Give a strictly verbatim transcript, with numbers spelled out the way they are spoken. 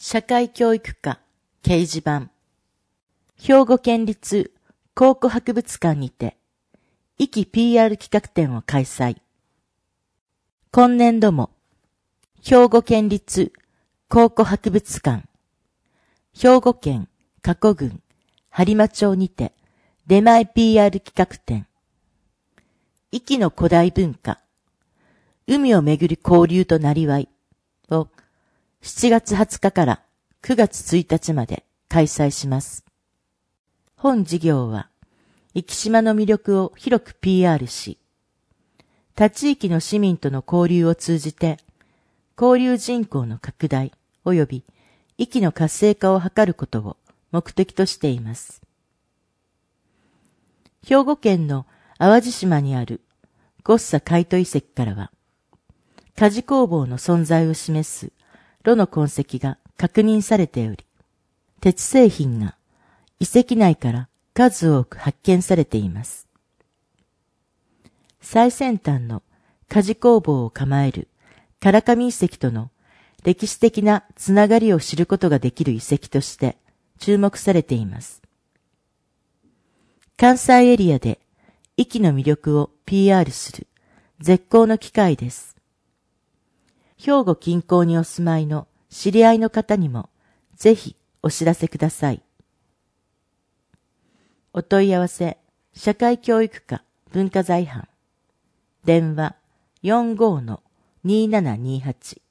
社会教育科掲示板。兵庫県立考古博物館にて、壱岐 ピーアール 企画展を開催。今年度も、兵庫県立考古博物館、兵庫県加古郡播磨町にて、出前 ピーアール 企画展、壱岐の古代文化、海をめぐる交流となりわいをしちがつはつかからくがつついたちまで開催します。本事業は、壱岐島の魅力を広く ピーアール し、他地域の市民との交流を通じて、交流人口の拡大及び壱岐の活性化を図ることを目的としています。兵庫県の淡路島にあるゴッサ海斗遺跡からは、鍛冶工房の存在を示す炉の痕跡が確認されており、鉄製品が遺跡内から数多く発見されています。最先端の鍛冶工房を構える唐上遺跡との歴史的なつながりを知ることができる遺跡として注目されています。関西エリアで壱岐の魅力を ピーアール する絶好の機会です。兵庫近郊にお住まいの知り合いの方にもぜひお知らせください。お問い合わせ、社会教育科文化財班。電話 よんごーのにーななにーはち